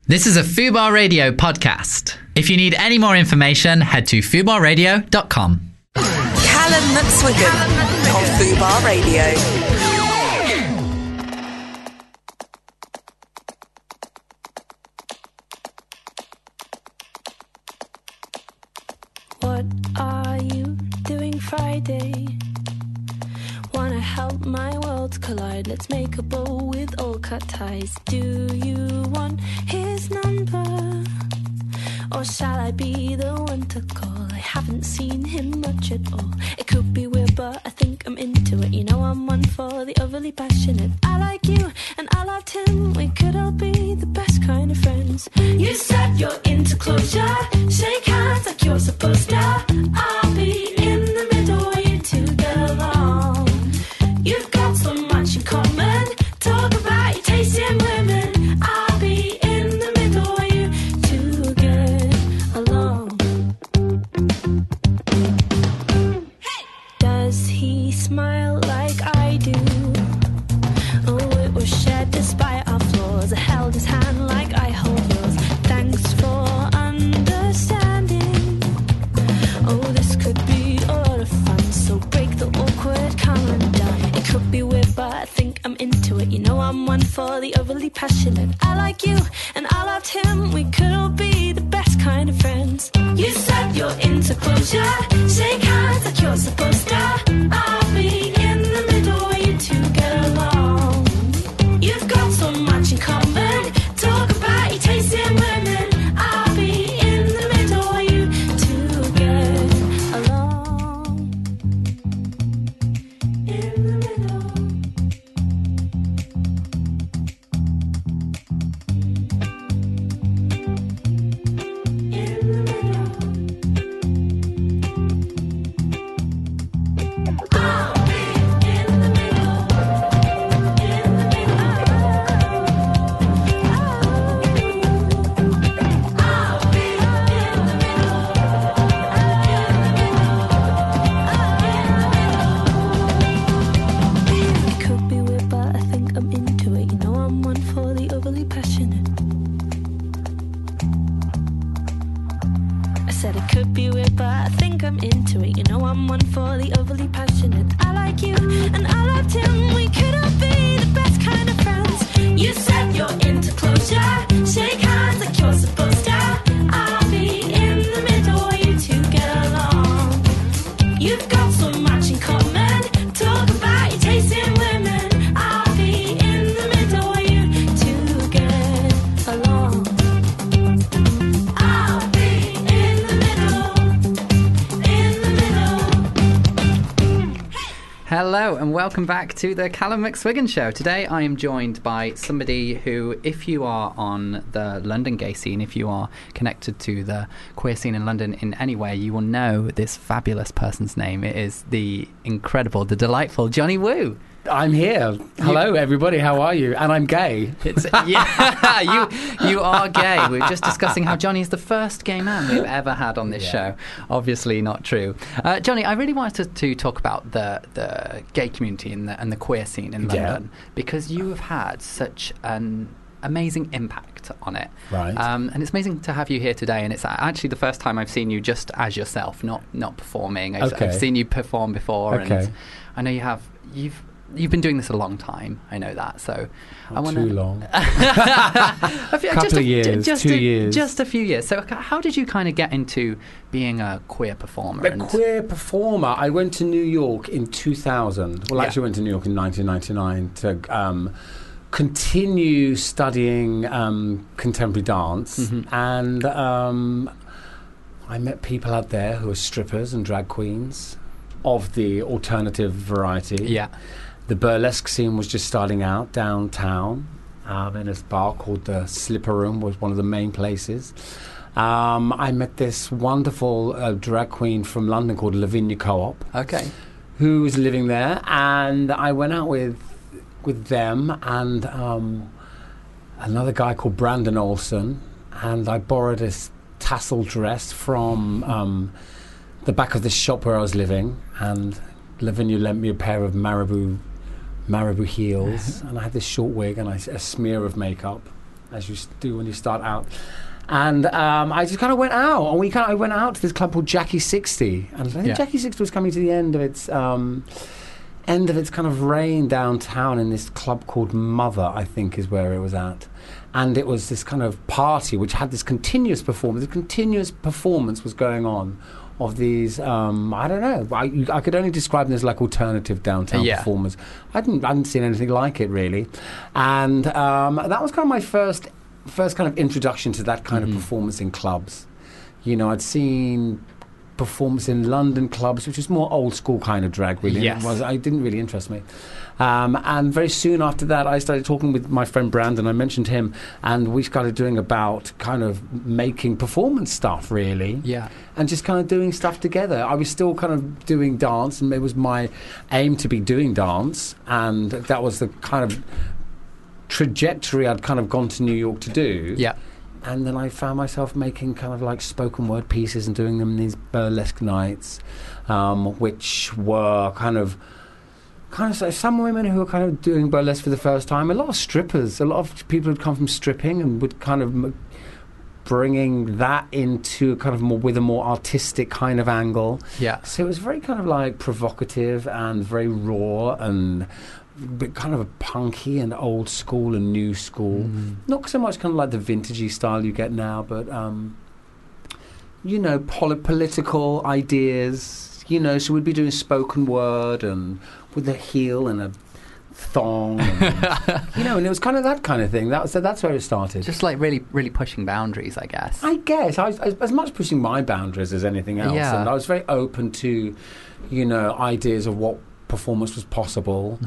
This is a Fubar Radio podcast. If you need any more information, head to fubarradio.com. Callum McSwiggan on Fubar Radio. What are you doing Friday? Wanna help my worlds collide? Let's make a bow with all cut ties. Do you want his number? Or shall I be the one to call? I haven't seen him much at all. It could be weird, but I think I'm into it. You know I'm one for the overly passionate. I like you and I loved him. We could all be the best kind of friends. You said you're into closure. Shake hands like you're supposed to. I'll be in the middle, you two get along. You've got so much in common. Talk about your taste in women. I'll be in the middle, you two get along. Hey! Does he smile like I do? Oh, it was shared despite our flaws. I held his hand like I hold yours. Thanks for understanding. Oh, this could be a lot of fun. So break the awkward, come undone. It could be weird, but I think I'm into it. You know I'm one for the overly passionate. I like you and I loved him. We could all be the best kind of friends. You said you're into closure. Shake hands like you're supposed to. I'll be in the middle, you two get along. You've got so much in common. Talk about your taste in women. I'll be in the middle, you two get along. In the middle. In the middle. I'll be in the middle. In the middle. I'll be in the middle. It could be weird, but I think I'm into it. You know I'm one for the overly passionate. I said it could be weird, but I think I'm into it. You know I'm one for the overly passionate. I like you and I loved him. We could all be the best kind of friends. You said you're into closure. Shake hands like you're supposed to. I'll be in the middle, you two get along. You've got so much in common. Talk about your taste in women. I'll be in the middle, you two get along. I'll be in the middle. In the middle. Hello and welcome back to the Callum McSwiggan Show. Today I am joined by somebody who, if you are on the London gay scene, if you are connected to the queer scene in London in any way, you will know this fabulous person's name. It is the incredible, the delightful Johnny Woo. I'm here. Hello, everybody. How are you? And I'm gay. It's yeah, you are gay. We were just discussing how Johnny is the first gay man we've ever had on this show. Obviously not true. Johnny, I really wanted to talk about the gay community and the queer scene in London because you have had such an amazing impact on it. Right. And it's amazing to have you here today, and it's actually the first time I've seen you just as yourself, not performing. I've seen you perform before, and I know you've been doing this a long time. I know that. So I want too long. Couple of years, 2 years. Just a few years. So how did you kind of get into being a queer performer? Queer performer. I went to New York in 2000. Well, actually, I went to New York in 1999 to continue studying contemporary dance, and I met people out there who were strippers and drag queens of the alternative variety. Yeah. The burlesque scene was just starting out downtown, in a bar called the Slipper Room was one of the main places. I met this wonderful drag queen from London called Lavinia Co-op. Okay. Who was living there, and I went out with them and another guy called Brandon Olson, and I borrowed a tassel dress from the back of the shop where I was living, and Lavinia lent me a pair of Marabou heels, and I had this short wig and a smear of makeup, as you do when you start out. And I just kind of went out, and I went out to this club called Jackie 60, and I think Jackie 60 was coming to the end of its kind of reign downtown in this club called Mother, I think is where it was at. And it was this kind of party which had this continuous performance. The continuous performance was going on of these, I don't know, I could only describe them as like alternative downtown performers. I hadn't seen anything like it really. And that was kind of my first kind of introduction to that kind of performance in clubs. You know, I'd seen performance in London clubs, which is more old school kind of drag, really. Yes. It didn't really interest me. And very soon after that, I started talking with my friend Brandon. I mentioned him, and we started doing about kind of making performance stuff, really. Yeah. And just kind of doing stuff together. I was still kind of doing dance, and it was my aim to be doing dance, and that was the kind of trajectory I'd kind of gone to New York to do. Yeah. And then I found myself making kind of like spoken word pieces and doing them in these burlesque nights, which were kind of so some women who were kind of doing burlesque for the first time, a lot of strippers, a lot of people who'd come from stripping and would kind of bringing that into kind of more with a more artistic kind of angle. Yeah. So it was very kind of like provocative and very raw and but kind of punky and old school and new school. Not so much kind of like the vintagey style you get now, but you know, political ideas. You know, so we'd be doing spoken word and with a heel and a thong, and, you know, and it was kind of that kind of thing. That's where it started. Just like really, really pushing boundaries, I guess. I was as much pushing my boundaries as anything else, and I was very open to, you know, ideas of what performance was possible.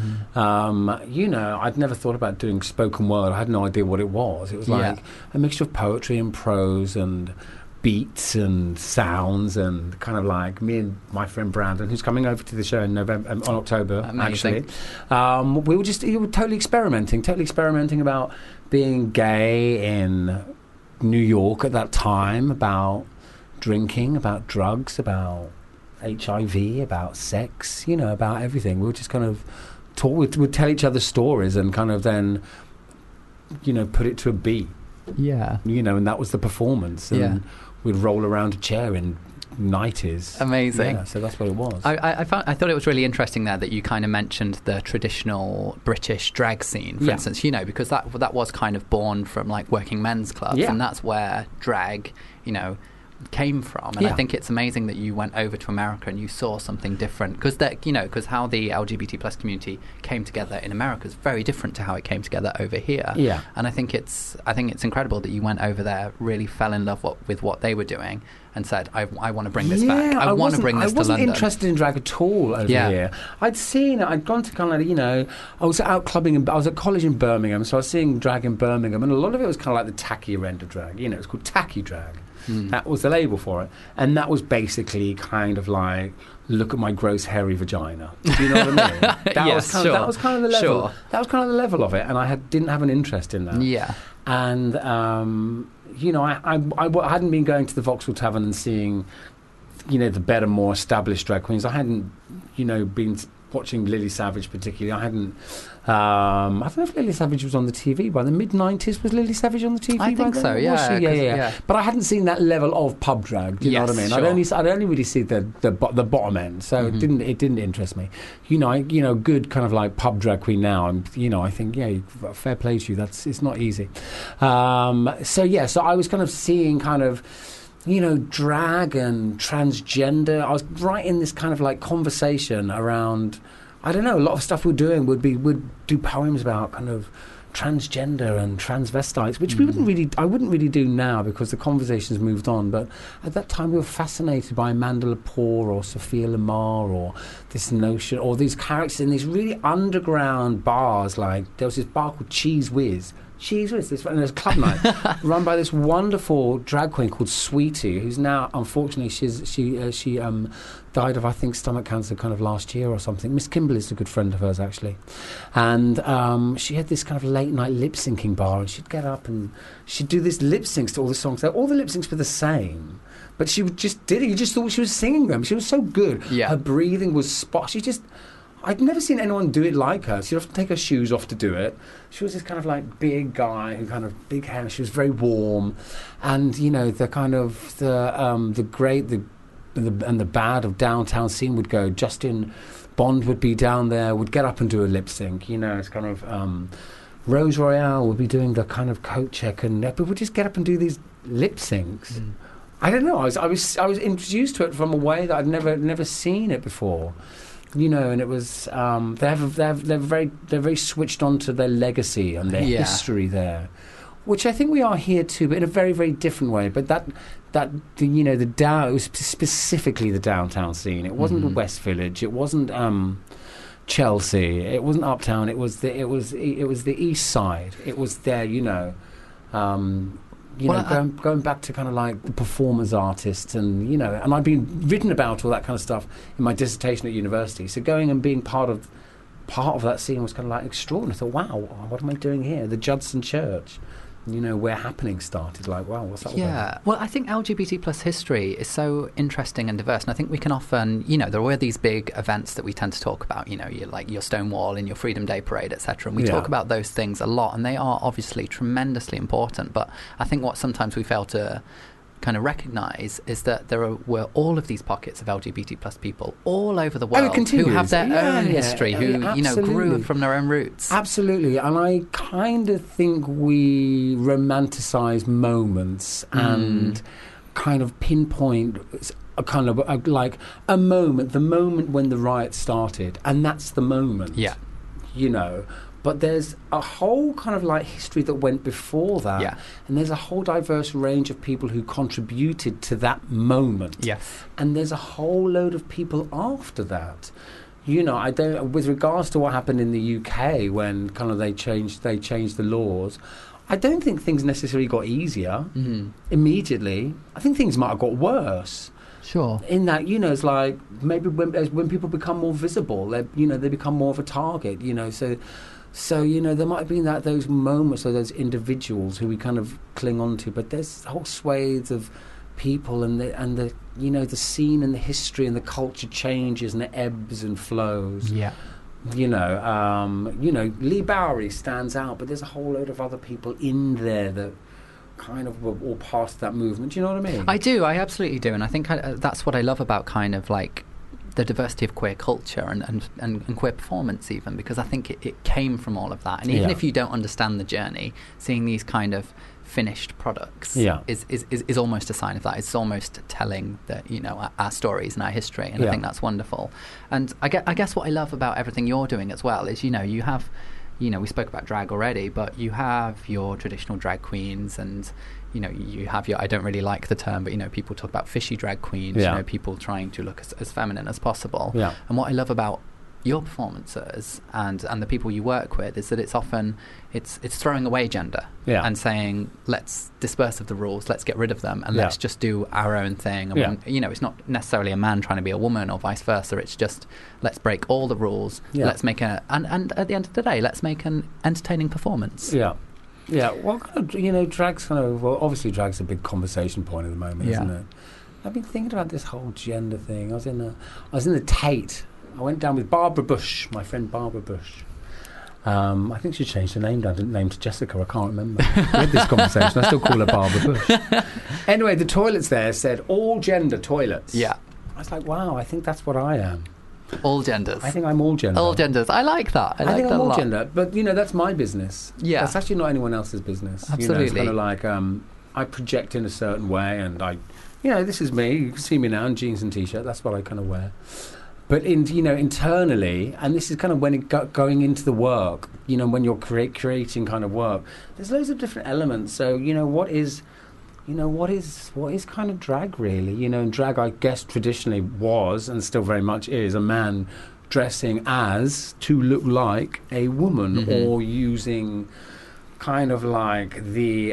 You know, I'd never thought about doing spoken word. I had no idea what it was. It was like a mixture of poetry and prose and beats and sounds, and kind of like me and my friend Brandon, who's coming over to the show in October. Amazing. Actually, we were totally experimenting about being gay in New York at that time, about drinking, about drugs, about HIV, about sex, you know, about everything. We would just kind of talk, we'd tell each other stories and kind of then, you know, put it to a beat. Yeah. You know, and that was the performance. And we'd roll around a chair in 90s. Amazing. Yeah, so that's what it was. I thought it was really interesting there that you kind of mentioned the traditional British drag scene, for instance, you know, because that was kind of born from like working men's clubs, and that's where drag, you know, came from. And I think it's amazing that you went over to America and you saw something different, because that, you know, because how the LGBT plus community came together in America is very different to how it came together over here. Yeah. And I think it's incredible that you went over there, really fell in love with what they were doing, and said, I want to bring this back. I want to bring this to London. I wasn't interested in drag at all over here. I'd gone to kind of, you know, I was out clubbing, I was at college in Birmingham, so I was seeing drag in Birmingham, and a lot of it was kind of like the tackier end of drag. You know, it's called tacky drag. That was the label for it. And that was basically kind of like, look at my gross hairy vagina. Do you know what I mean? That was kind of the level. Sure. That was kind of the level of it, and I didn't have an interest in that. Yeah. And, you know, I hadn't been going to the Vauxhall Tavern and seeing, you know, the better, more established drag queens. I hadn't, you know, been watching Lily Savage particularly. I hadn't... I don't know if Lily Savage was on the TV by the mid-90s. Was Lily Savage on the TV? I think so, yeah. Yeah. But I hadn't seen that level of pub drag. Do you know what I mean? Sure. I'd only really see the bottom end, so it didn't interest me. You know, good kind of like pub drag queen now. And you know, I think fair play to you. It's not easy. So I was kind of seeing kind of, you know, drag and transgender. I was right in this kind of like conversation around, I don't know, a lot of stuff we're doing would do poems about kind of transgender and transvestites, which I wouldn't really do now because the conversation's moved on. But at that time, we were fascinated by Amanda Lepore or Sophia Lamar or this notion, or these characters in these really underground bars. Like there was this bar called Cheese Whiz. And there's a club night run by this wonderful drag queen called Sweetie, who's now, unfortunately, she died of, I think, stomach cancer kind of last year or something. Miss Kimberly's a good friend of hers, actually. And she had this kind of late night lip syncing bar, and she'd get up and she'd do this lip syncs to all the songs. All the lip syncs were the same, but she just did it. You just thought she was singing them. She was so good. Yeah. Her breathing was spot. I'd never seen anyone do it like her. She'd often take her shoes off to do it. She was this kind of like big guy who kind of big hair. She was very warm, and you know the kind of the great and the bad of downtown scene would go. Justin Bond would be down there, would get up and do a lip sync. You know, it's kind of Rose Royale would be doing the kind of coat check, and people would just get up and do these lip syncs. I don't know. I was introduced to it from a way that I'd never seen it before. You know, and it was they're very switched on to their legacy and their history there, which I think we are here too, but in a very, very different way. But it was specifically the downtown scene. It wasn't the West Village. It wasn't Chelsea. It wasn't Uptown. It was the East Side. It was there. Going back to kind of like the performers artists, and and I'd been written about all that kind of stuff in my dissertation at university. So going and being part of that scene was kind of like extraordinary. I thought, wow, what am I doing here? The Judson Church, where Happening started. Like, wow, what's that all about? Well, I think LGBT plus history is so interesting and diverse, and I think we can often, there were these big events that we tend to talk about, like your Stonewall and your Freedom Day Parade, etc. And we talk about those things a lot, and they are obviously tremendously important. But I think what sometimes we fail to kind of recognise is that there were all of these pockets of LGBT plus people all over the world who have their own history, who grew from their own roots. Absolutely, and I kind of think we romanticise moments and kind of pinpoint a kind of like a moment, the moment when the riot started, and that's the moment. Yeah, But there's a whole kind of like history that went before that, and there's a whole diverse range of people who contributed to that moment. Yes, and there's a whole load of people after that. I don't. With regards to what happened in the UK when kind of they changed the laws, I don't think things necessarily got easier immediately. I think things might have got worse. Sure. In that, it's like maybe when people become more visible, they become more of a target. So there might have been those moments or those individuals who we kind of cling on to, but there's whole swathes of people and the scene and the history and the culture changes and the ebbs and flows. Yeah. Lee Bowery stands out, but there's a whole load of other people in there that kind of were all past that movement. Do you know what I mean? I do. I absolutely do, and I think that's what I love about kind of like the diversity of queer culture and queer performance, even, because I think it came from all of that. And even if you don't understand the journey, seeing these kind of finished products is almost a sign of that. It's almost telling that our stories and our history, and I think that's wonderful. And I guess what I love about everything you're doing as well is you have, we spoke about drag already, but you have your traditional drag queens, and you have your, I don't really like the term, but people talk about fishy drag queens, people trying to look as feminine as possible. And what I love about your performances and the people you work with is that it's often it's throwing away gender and saying, let's disperse of the rules, let's get rid of them, and let's just do our own thing. And when, it's not necessarily a man trying to be a woman or vice versa. It's just, let's break all the rules. Let's make and at the end of the day, let's make an entertaining performance. Well, kind of, drag's kind of, well, obviously drag's a big conversation point at the moment, isn't it? I've been thinking about this whole gender thing. I was in the Tate. I went down with Barbara Bush, my friend Barbara Bush. I think she changed her name to Jessica. I can't remember. We had this conversation. I still call her Barbara Bush. Anyway, the toilets there said all gender toilets. Yeah. I was like, wow, I think that's what I am. All genders. I think I'm all gender. All genders. I like that. I think I'm all lot. gender. But, that's my business. Yeah. That's actually not anyone else's business. Absolutely. It's kind of like I project in a certain way, and this is me. You can see me now in jeans and T-shirt. That's what I kind of wear. But internally, and this is kind of when going into the work, when you're creating kind of work, there's loads of different elements. So, what is kind of drag really? And drag, I guess, traditionally was, and still very much is, a man dressing as to look like a woman, or using kind of like the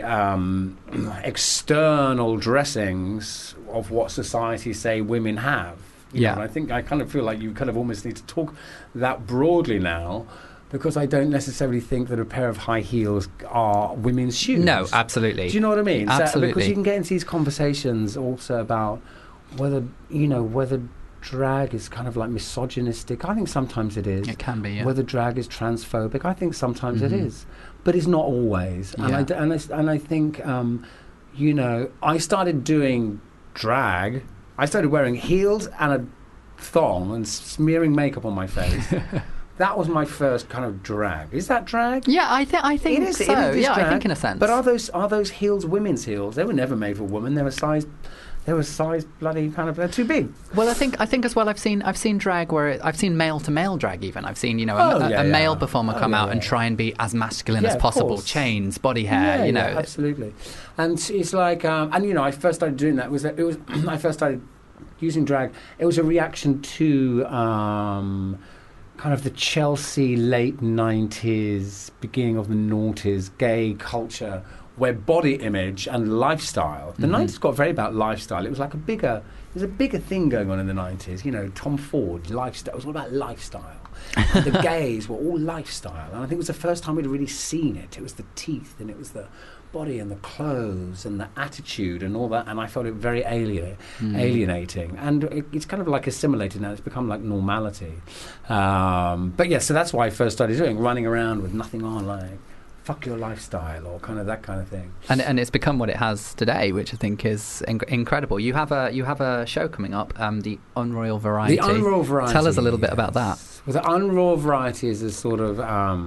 external dressings of what society say women have. And I think I kind of feel like you kind of almost need to talk that broadly now, because I don't necessarily think that a pair of high heels are women's shoes. No, absolutely. Do you know what I mean? Absolutely. Because you can get into these conversations also about whether drag is kind of like misogynistic. I think sometimes it is. It can be, yeah. Whether drag is transphobic, I think sometimes it is, but it's not always. And I think, you know, I started doing drag. I started wearing heels and a thong and smearing makeup on my face. That was my first kind of drag. Is that drag? Yeah, I think It is so. drag. I think in a sense. But are those heels women's heels? They were never made for women. They were size bloody kind of, they're too big. Well, I think as well. I've seen drag where I've seen male to male drag. Even I've seen a male performer come out and try and be as masculine as possible. Chains, body hair, you know. Yeah, absolutely. And it's like, and you know, I first started doing that. I first started using drag. It was a reaction to kind of the Chelsea late 90s, beginning of the noughties, gay culture, where body image and lifestyle. The 90s got very about lifestyle. It was like a bigger thing going on in the 90s. You know, Tom Ford, lifestyle. It was all about lifestyle. And the gays were all lifestyle. And I think it was the first time we'd really seen it. It was the teeth and it was the body and the clothes and the attitude and all that. And I felt it very alienating. And it's kind of like assimilated now. It's become like normality. But yeah, so that's why I first started running around with nothing on, like, fuck your lifestyle, or kind of that kind of thing. And it's become what it has today, which I think is incredible. You have a show coming up, the Unroyal Variety. The Unroyal Variety. Tell us a little bit about that. Well, the Unroyal Variety is a sort of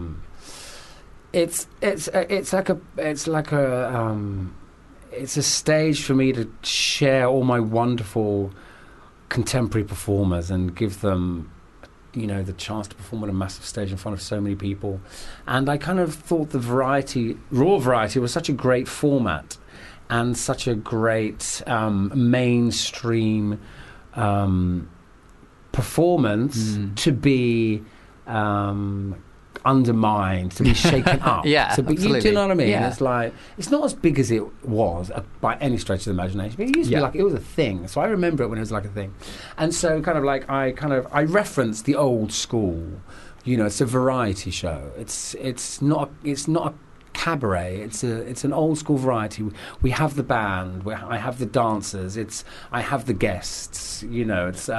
it's a stage for me to share all my wonderful contemporary performers and give them, you know, the chance to perform on a massive stage in front of so many people. And I kind of thought the Royal Variety was such a great format and such a great mainstream performance to be undermined, to be shaken up. Yeah, absolutely. Do you know what I mean? Yeah. It's like, it's not as big as it was by any stretch of the imagination, but it used to be like, it was a thing. So I remember it when it was like a thing. And so kind of like I reference the old school. You know, it's a variety show. It's not a cabaret. It's an old school variety. We have the band. I have the dancers. I have the guests. You know, it's.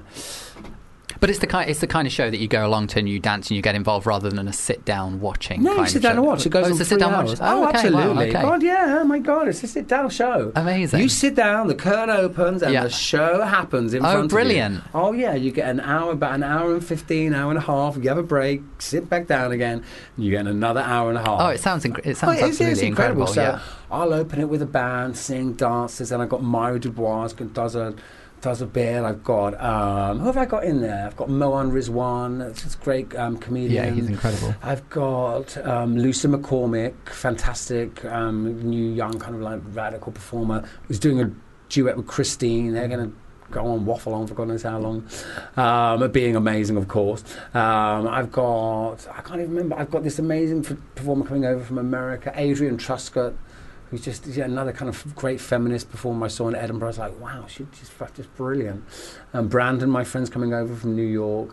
But it's the kind of show that you go along to and you dance and you get involved rather than a sit down watching. No, you sit down and watch. It goes on it's a sit down watch. Oh, okay, absolutely. wow, okay. God, yeah. Oh my God, it's a sit down show. Amazing. You sit down, the curtain opens, and the show happens in front of you. Oh, brilliant. Oh yeah, you get an hour, about an hour and 15, hour and a half. You have a break, sit back down again, and you get another hour and a half. Oh, it sounds absolutely incredible. So yeah. I'll open it with a band, sing, dances, and I've got Myra Dubois does a bit. I've got who have I got in there? I've got Mohan Rizwan, that's a great comedian. Yeah, he's incredible. I've got Lucy McCormick, fantastic new young kind of like radical performer who's doing a duet with Christine. They're going to go on, waffle on for God knows how long, being amazing, of course. I can't even remember. I've got this amazing performer coming over from America, Adrian Truscott, who's just another kind of great feminist performer I saw in Edinburgh. I was like, wow, she's just brilliant. Brandon, my friend's coming over from New York.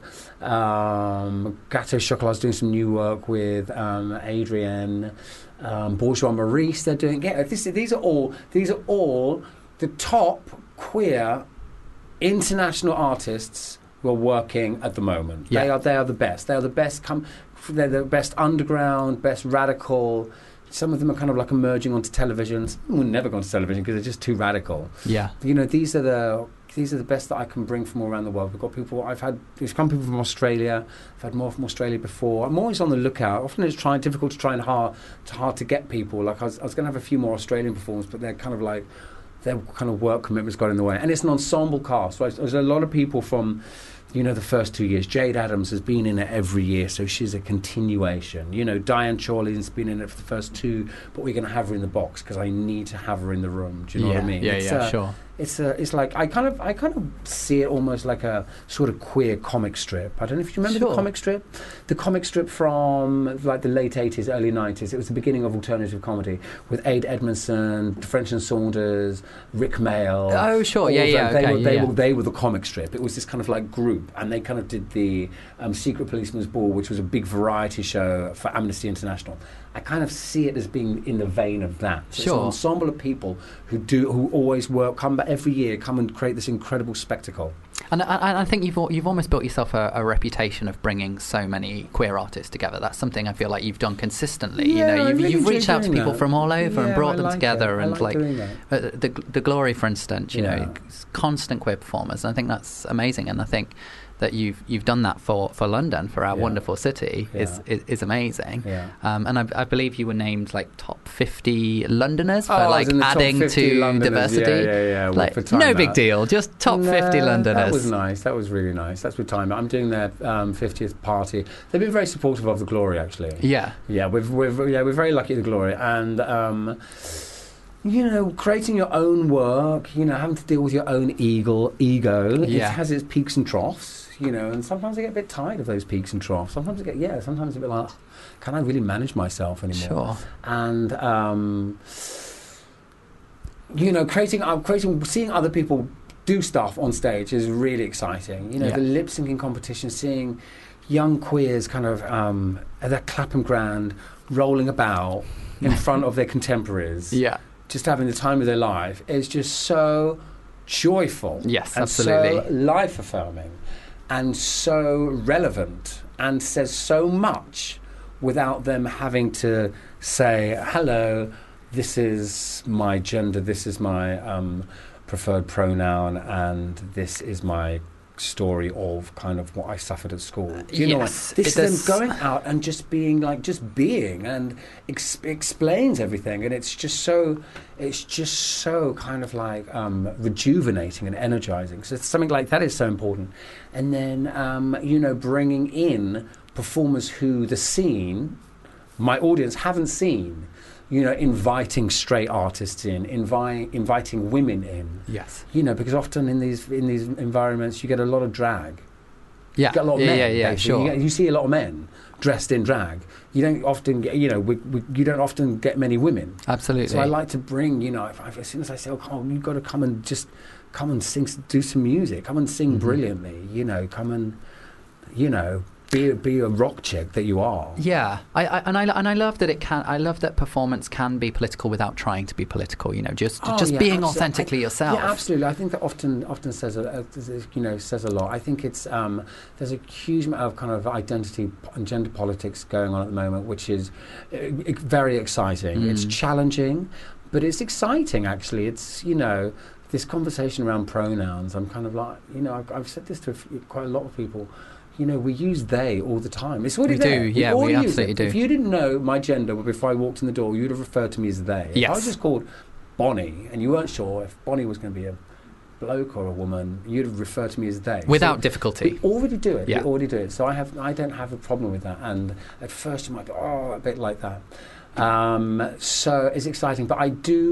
Gateau Chocolat's doing some new work with Adrienne. Bourgeois Maurice, they're doing. Yeah, these are all the top queer international artists who are working at the moment. Yeah. They are the best. They are the best. They're the best underground, best radical. Some of them are kind of like emerging onto television. Some will never go onto television because they're just too radical. Yeah. You know, these are the best that I can bring from all around the world. We've got people. There's come people from Australia. I've had more from Australia before. I'm always on the lookout. Often it's difficult to try and hard to get people. Like I was going to have a few more Australian performers, but they're kind of like their kind of work commitments got in the way. And it's an ensemble cast. Right? There's a lot of people from, you know, the first 2 years. Jade Adams has been in it every year, so she's a continuation. You know, Diane Chorley's been in it for the first 2, but we're going to have her in the box because I need to have her in the room. Do you know what I mean? Yeah, sure. It's like I kind of see it almost like a sort of queer comic strip. I don't know if you remember the comic strip. The comic strip from like the late 80s, early 90s. It was the beginning of alternative comedy with Ade Edmondson, French and Saunders, Rick Mail. Oh, sure. They were the comic strip. It was this kind of like group, and they kind of did the Secret Policeman's Ball, which was a big variety show for Amnesty International. I kind of see it as being in the vein of that. So Sure. It's an ensemble of people who always come back every year, come and create this incredible spectacle. And I think you've almost built yourself a reputation of bringing so many queer artists together. That's something I feel like you've done consistently. Yeah, I really you've reached enjoy out to doing people that. from all over and Yeah, brought I them like together. it. I And like doing that. the Glory, for instance, you Yeah. know, constant queer performers. And I think that's amazing. And I think that you've done that for London, for our Yeah. wonderful city, is amazing. Yeah. And I believe you were named like top 50 Londoners for I was like in the top adding 50 to Londoners. diversity. Yeah. Well, Like, for Time no big Out. deal, just top 50 Londoners. That was nice. That was really nice. That's with Time Out. I'm doing their 50th party. They've been very supportive of the Glory, actually. Yeah. Yeah, we're very lucky at the Glory, and you know, creating your own work, you know, having to deal with your own ego. Yeah. It has its peaks and troughs, you know, and sometimes I get a bit tired of those peaks and troughs. Sometimes a bit like, can I really manage myself anymore? Sure. And you know, seeing other people do stuff on stage is really exciting. You know, Yeah. the lip syncing competition, seeing young queers kind of at their Clapham Grand rolling about in front of their contemporaries, Yeah. just having the time of their life, is just so joyful. Yes, and absolutely. so life affirming and so relevant and says so much without them having to say, hello, this is my gender, this is my preferred pronoun, and this is my story of kind of what I suffered at school. You know, Yes, this it is them does. going out and just being and explains everything, and it's just so kind of like rejuvenating and energizing. So something like that is so important. And then you know, bringing in performers who the scene, my audience, haven't seen. You know, inviting straight artists in, inviting women in. Yes. You know, because often in these environments you get a lot of drag. Yeah. You get a lot of men. Yeah. basically. Sure. You see a lot of men dressed in drag. You don't often get, you know, you don't often get many women. Absolutely. So I like to bring, you know, as soon as I say, oh, you've got to come and sing, do some music, come and sing brilliantly. You know, come and, you know, be a rock chick that you are. Yeah, I love that it can. I love that performance can be political without trying to be political. You know, just being absolutely. authentically yourself. Yeah, absolutely. I think that often says says a lot. I think it's there's a huge amount of kind of identity and gender politics going on at the moment, which is very exciting. It's challenging, but it's exciting. Actually, it's, you know, this conversation around pronouns. I'm kind of like, you know, I've said this to quite a lot of people. You know, we use they all the time. It's already We there. do, yeah, we already use absolutely it. do. If you didn't know my gender before I walked in the door, you'd have referred to me as they. If I Yes. was just called Bonnie and you weren't sure if Bonnie was going to be a bloke or a woman, you'd have referred to me as they. Without So difficulty. we already do it. Yeah. We already do it. So I don't have a problem with that. And at first you might be, a bit like that. So it's exciting, but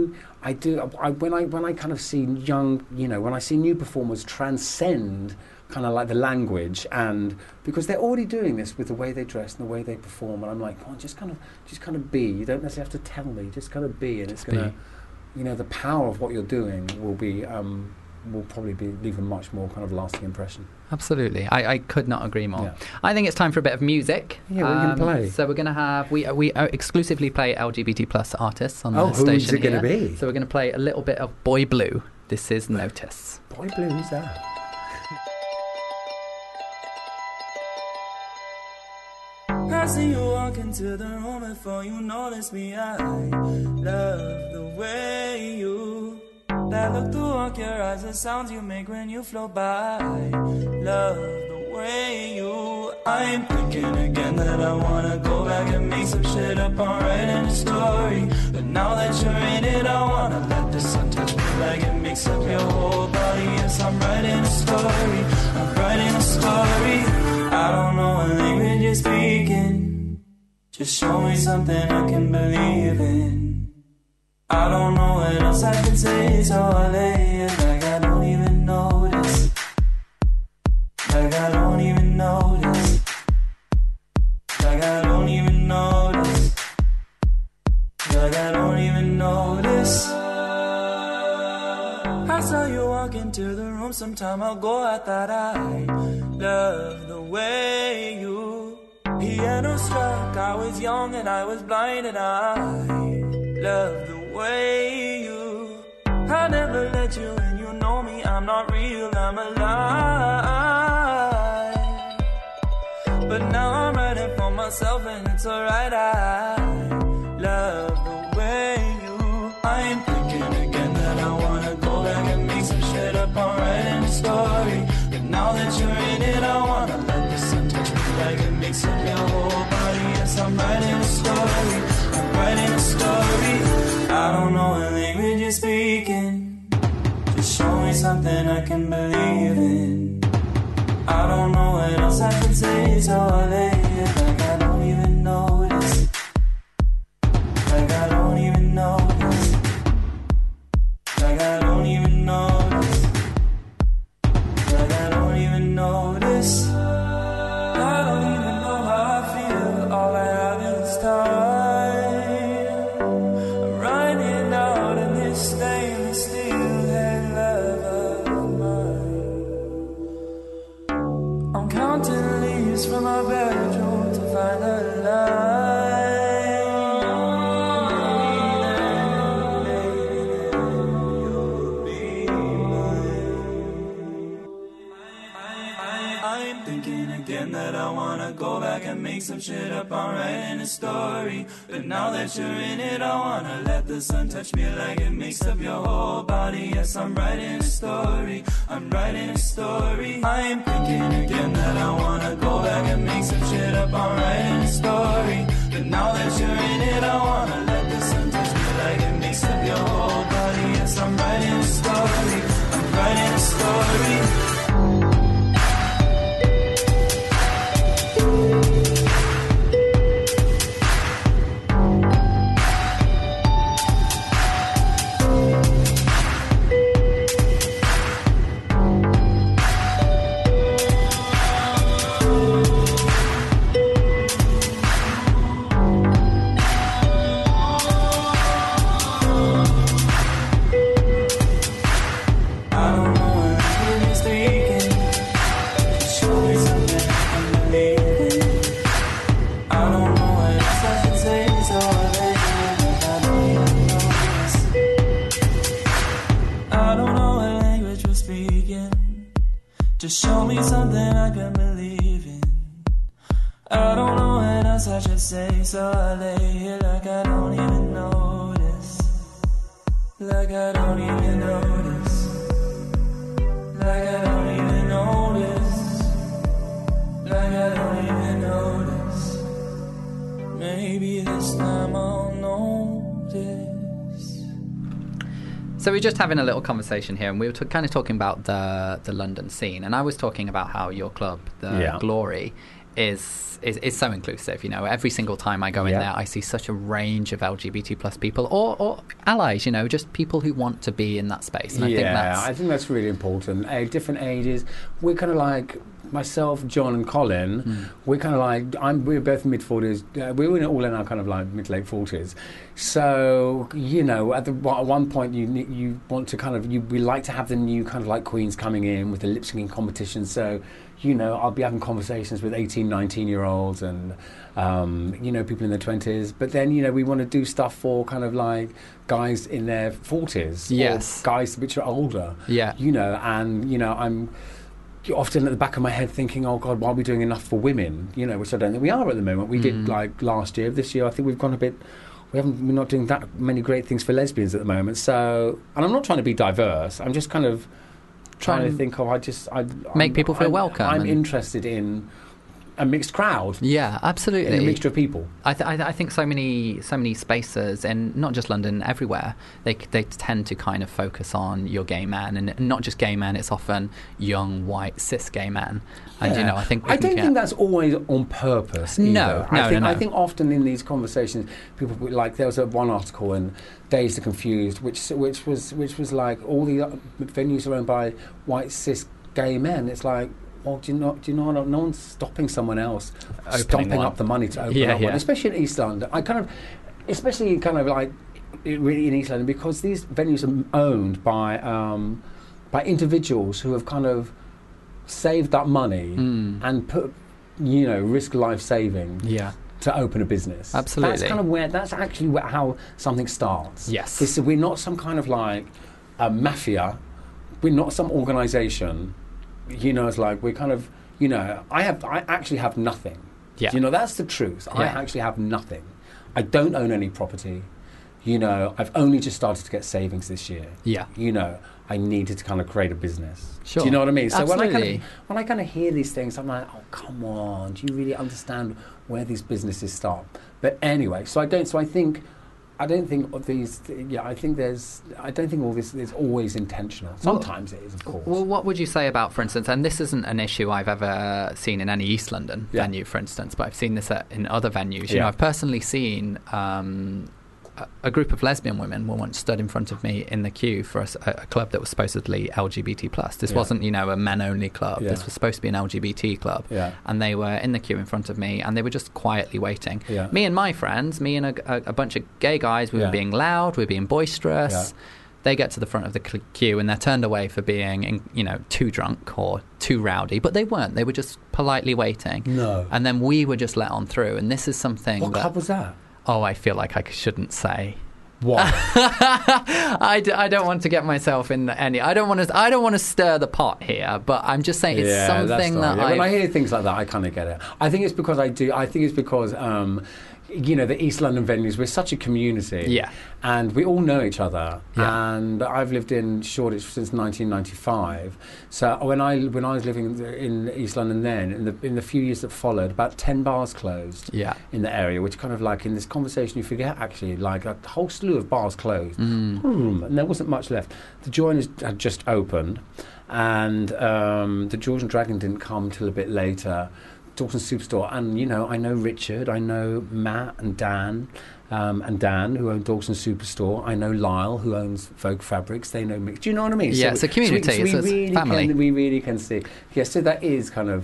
when I kind of see young, you know, when I see new performers transcend kind of like the language, and because they're already doing this with the way they dress and the way they perform, and I'm like, come on, just kind of be. You don't necessarily have to tell me, just kind of be, and it's gonna, you know, the power of what you're doing will probably leave a much more kind of lasting impression. Absolutely, I could not agree more. Yeah. I think it's time for a bit of music. Yeah, what are you gonna play? So we're going to have we exclusively play LGBT plus artists on the Oh, station who's it gonna here. be? So we're going to play a little bit of Boy Blue. This is Notice. Boy Blue, who's that? I see you walk into the room before you notice me. I love the way you that look to walk your eyes, the sounds you make when you flow by. Love the way you. I'm thinking again that I wanna go back and make some shit up on writing a story. But now that you're in it, I wanna let the sun touch me like it makes up your whole body. Yes, I'm writing a story. I'm writing a story. I don't know what language you're speaking. Just show me something I can believe in. I don't know what else I can say, so I lay it like I don't even notice. Like I don't even notice. Like I don't even notice. Like I don't even notice. I saw you walk into the room sometime ago. I thought I love the way you Piano struck, I was young and I was blind, and I love the way you. I never let you in, you know me, I'm not real, I'm a lie. But now I'm writing for myself and it's alright, I love the way you. I am thinking again that I wanna go back and make some shit up, I'm writing a story. But now that you're in it, I wanna let the sun touch me like it makes up your whole body. Yes, I'm writing a story, I'm writing a story. I don't know what language you're speaking, just show me something I can believe in. I don't know what else I can say, so I lay it like I don't even notice. Like I don't even notice. Like I don't even notice. Like I don't even notice. I don't even know how I feel, all I have is time. I'm riding out in this stainless steel head love of mine. I'm counting leaves from my bedroom to find a line. You'll be mine. I'm thinking again that I wanna go back and make some shit up, I'm writing a story. But now that you're in it, I wanna let the sun touch me like it makes up your whole body. Yes, I'm writing a story, I'm writing a story. I am thinking again that I wanna go back and make some shit up, I'm writing a story. But now that you're in it, I wanna let the sun touch me like it makes up your whole body. Yes, I'm writing a story, I'm writing a story. Just show me something I can believe in. I don't know what else I should say, so I lay here like I don't even notice. Like I don't even notice. Like I don't even notice. Like I don't even notice. Maybe this time I'll notice. So we're just having a little conversation here, and we were kind of talking about the London scene, and I was talking about how your club, the Glory, is so inclusive. You know, every single time I go in there, I see such a range of LGBT plus people or allies. You know, just people who want to be in that space. And I think that's really important. Different ages. We're kind of like myself, John, and Colin. We're kind of like we're both mid-40s. We're all in our kind of like mid-late 40s. So you know, at one point you want to kind of we like to have the new kind of like queens coming in with the lip syncing competition. So you know, I'll be having conversations with 18, 19-year-olds and you know, people in their 20s. But then you know, we want to do stuff for kind of like guys in their 40s. Yes, or guys which are older. Yeah, you know, and you know, I'm often at the back of my head thinking, oh God, why are we doing enough for women? You know, which I don't think we are at the moment. We did like last year. This year, I think we've gone a bit. We're not doing that many great things for lesbians at the moment. So, and I'm not trying to be diverse. I'm just kind of trying to think of. Make people feel welcome. I'm interested in a mixed crowd. Yeah, absolutely. In a mixture of people. I think so many spaces, and not just London, everywhere, they tend to kind of focus on your gay man, and not just gay man. It's often young, white, cis gay man. And you know, I don't think that's always on purpose either. No. I think often in these conversations, people like there was one article in Dazed and Confused, which was like all the venues are owned by white cis gay men. It's like, well, do you know? No one's stopping someone else stomping up the money to open up one, especially in East London. Especially like really in East London, because these venues are owned by individuals who have kind of saved that money and risk life saving Yeah. to open a business. Absolutely. That's kind of that's actually how something starts. Yes. We're not some kind of like a mafia. We're not some organisation. It's like we're kind of, I actually have nothing. Yeah. That's the truth. I Yeah. actually have nothing. I don't own any property. I've only just started to get savings this year. Yeah. I needed to kind of create a business. Sure. Do you know what I mean? So Absolutely. when I kind of hear these things, I'm like, oh, come on, do you really understand where these businesses start? But anyway, I don't think all this is always intentional. Sometimes it is, of course. Well, what would you say about, for instance, and this isn't an issue I've ever seen in any East London venue, for instance, but I've seen this in other venues. I've personally seen a group of lesbian women were once stood in front of me in the queue for a club that was supposedly LGBT+. This wasn't, a men-only club. This was supposed to be an LGBT club. Yeah. And they were in the queue in front of me, and they were just quietly waiting. Yeah. Me and my friends, me and a bunch of gay guys, we were being loud, we were being boisterous. Yeah. They get to the front of the queue, and they're turned away for being, too drunk or too rowdy. But they weren't. They were just politely waiting. No. And then we were just let on through. And this is something What club was that? Oh, I feel like I shouldn't say. Why? I don't want to get myself in any. I don't want to stir the pot here. But I'm just saying it's something that when I hear things like that, I kind of get it. I think it's because the East London venues, we're such a community. Yeah. And we all know each other. Yeah. And I've lived in Shoreditch since 1995. So when I was living in East London then, in the few years that followed, about 10 bars closed in the area, which kind of like in this conversation you forget actually, like a whole slew of bars closed. And there wasn't much left. The Joiners had just opened, and the George and Dragon didn't come till a bit later. Dawson's Superstore, and I know Richard, I know Matt and Dan, who own Dawson's Superstore. I know Lyle, who owns Vogue Fabrics. They know me. Do you know what I mean? Yeah, it's a community. It's a family. We really can see. Yeah, so that is kind of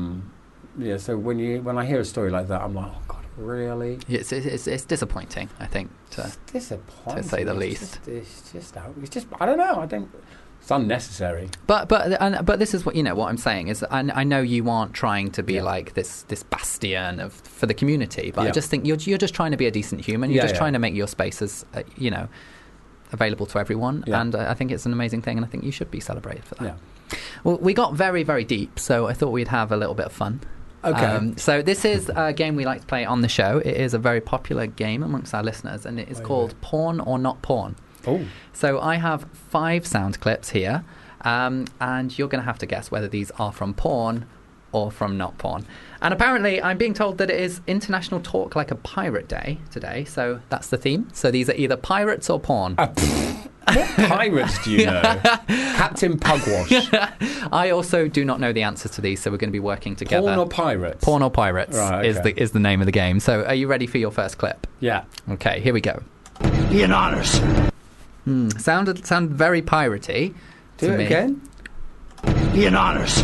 So when I hear a story like that, I'm like, oh God, really? It's disappointing. I think to say the least. It's just I don't know. It's unnecessary. But this is what what I'm saying is I know you aren't trying to be like this bastion for the community, but I just think you're just trying to be a decent human. You're just trying to make your spaces available to everyone, and I think it's an amazing thing, and I think you should be celebrated for that. Yeah. Well, we got very, very deep, so I thought we'd have a little bit of fun. Okay. So this is a game we like to play on the show. It is a very popular game amongst our listeners, and it is called Porn or Not Porn. Oh. So I have 5 sound clips here, and you're going to have to guess whether these are from porn or from not porn. And apparently I'm being told that it is International Talk Like a Pirate Day today, so that's the theme. So these are either pirates or porn. What pirates do you know? Captain Pugwash. I also do not know the answers to these, so we're going to be working together. Porn or pirates? Porn or pirates right, okay. is the name of the game. So are you ready for your first clip? Yeah. Okay, here we go. Be an honors. Sound very piratey. Do it me. again. Be an honors.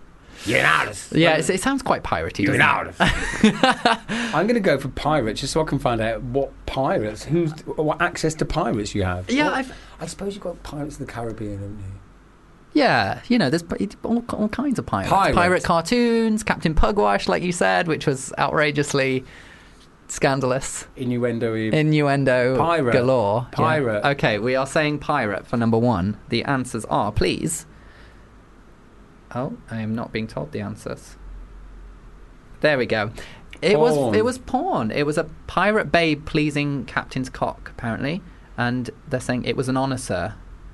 Yeah, it sounds quite piratey, doesn't it? I'm going to go for pirates just so I can find out what access to pirates you have. Yeah, I suppose you've got Pirates of the Caribbean, haven't you? Yeah, there's all kinds of pirates. Pirate cartoons, Captain Pugwash, like you said, which was outrageously scandalous. Innuendo Pirate. galore. Pirate. Yeah. Okay, we are saying pirate for number 1. The answers are, please... Oh, I am not being told the answers. There we go. It was porn. It was a pirate babe pleasing captain's cock, apparently. And they're saying it was an honour, sir.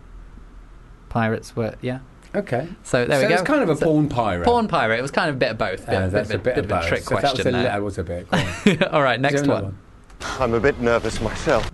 Pirates were, yeah. Okay. So there we go. So it's kind of a porn pirate. Porn pirate. It was kind of a bit of both. That's a bit of a trick so question there. That was a bit. All right, next one. I'm a bit nervous myself.